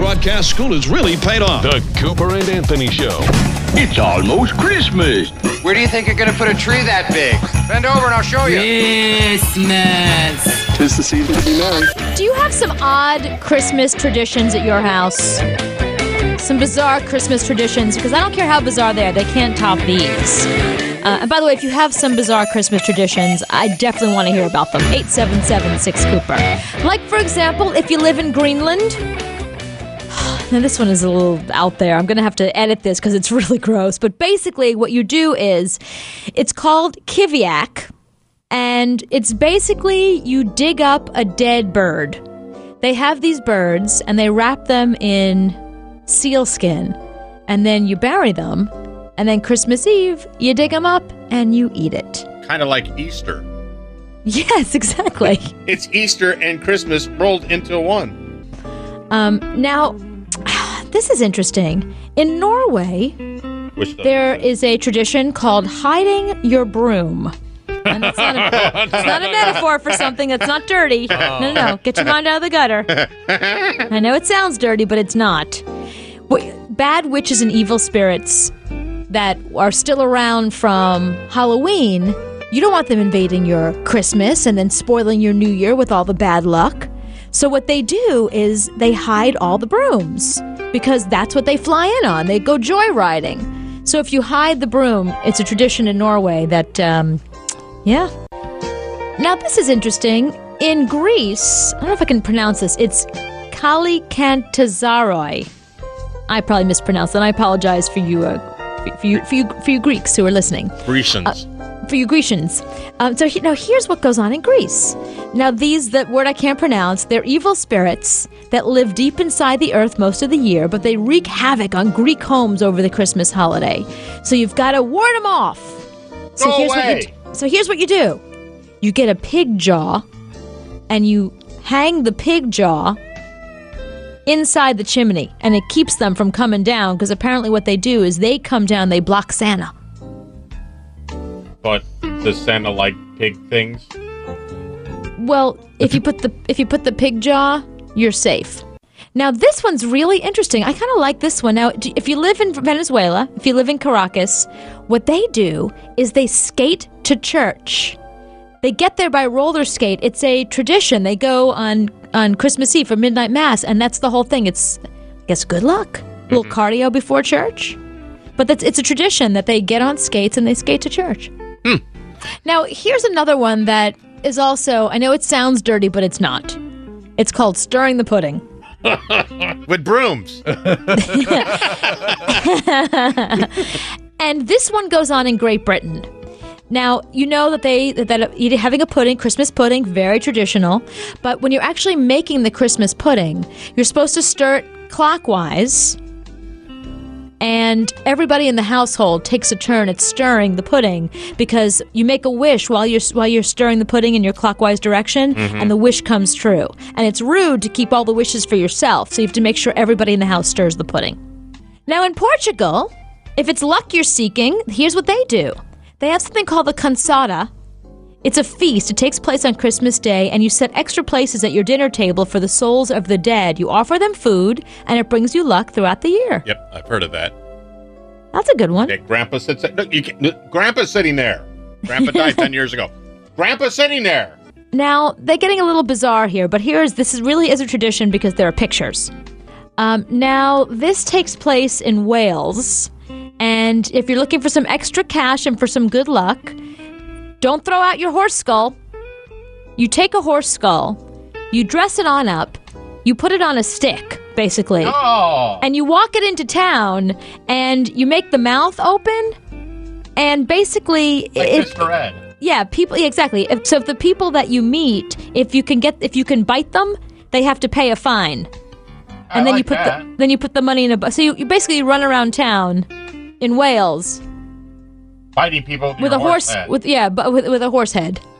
Broadcast School has really paid off. The Cooper and Anthony Show. It's almost Christmas. Where do you think you're going to put a tree that big? Bend over and I'll show you. Christmas. 'Tis the season to be merry. Do you have some odd Christmas traditions at your house? Some bizarre Christmas traditions? Because I don't care how bizarre they are, they can't top these. And by the way, if you have some bizarre Christmas traditions, I definitely want to hear about them. 877-6-Cooper. Like, for example, if you live in Greenland. Now, this one is a little out there. I'm going to have to edit this because it's really gross. But basically, what you do is, it's called kiviak. And it's basically you dig up a dead bird. They have these birds, and they wrap them in sealskin. And then you bury them. And then Christmas Eve, you dig them up and you eat it. Kind of like Easter. Yes, exactly. It's Easter and Christmas rolled into one. Now, this is interesting. In Norway, there is a tradition called hiding your broom. And it's not a metaphor for something that's not dirty. No. Get your mind out of the gutter. I know it sounds dirty, but it's not. Bad witches and evil spirits that are still around from Halloween, you don't want them invading your Christmas and then spoiling your New Year with all the bad luck. So what they do is they hide all the brooms because that's what they fly in on. They go joyriding. So if you hide the broom, it's a tradition in Norway that, yeah. Now this is interesting. In Greece, I don't know if I can pronounce this, it's Kalikantazaroi. I probably mispronounced that. I apologize for you for you Greeks who are listening. Grecians. For you Grecians. Now here's what goes on in Greece. Now that word I can't pronounce, they're evil spirits that live deep inside the earth most of the year, but they wreak havoc on Greek homes over the Christmas holiday. So you've got to ward them off. So here's what you do. You get a pig jaw, and you hang the pig jaw inside the chimney, and it keeps them from coming down, because apparently what they do is they come down, they block Santa. But does Santa like pig things? Well, if you put the pig jaw, you're safe. Now this one's really interesting. I kind of like this one. Now, if you live in Venezuela, if you live in Caracas, what they do is they skate to church. They get there by roller skate. It's a tradition. They go on Christmas Eve for midnight mass, and that's the whole thing. It's, I guess, good luck. A little cardio before church. But it's a tradition that they get on skates and they skate to church. Now, here's another one that is also, I know it sounds dirty, but it's not. It's called stirring the pudding. With brooms. And this one goes on in Great Britain. Now, you know that having a pudding, Christmas pudding, very traditional. But when you're actually making the Christmas pudding, you're supposed to stir it clockwise. And everybody in the household takes a turn at stirring the pudding, because you make a wish while you're stirring the pudding in your clockwise direction, and the wish comes true. And it's rude to keep all the wishes for yourself, so you have to make sure everybody in the house stirs the pudding. Now, in Portugal, if it's luck you're seeking, here's what they do. They have something called the cansada. It's a feast. It takes place on Christmas Day, and you set extra places at your dinner table for the souls of the dead. You offer them food, and it brings you luck throughout the year. Yep, I've heard of that. That's a good one. Yeah, Grandpa sits. Grandpa's sitting there. Grandpa died 10 years ago. Grandpa's sitting there. Now, they're getting a little bizarre here, but this really is a tradition because there are pictures. Now, this takes place in Wales, and if you're looking for some extra cash and for some good luck, don't throw out your horse skull. You take a horse skull, you dress it on up, you put it on a stick, basically, and you walk it into town, and you make the mouth open, and basically, like Mr. Ed. Yeah, people. Exactly. So if the people that you meet, if you can bite them, they have to pay a fine, and then you put the money in a. So you basically run around town in Wales, biting people with a horse head. With a horse head.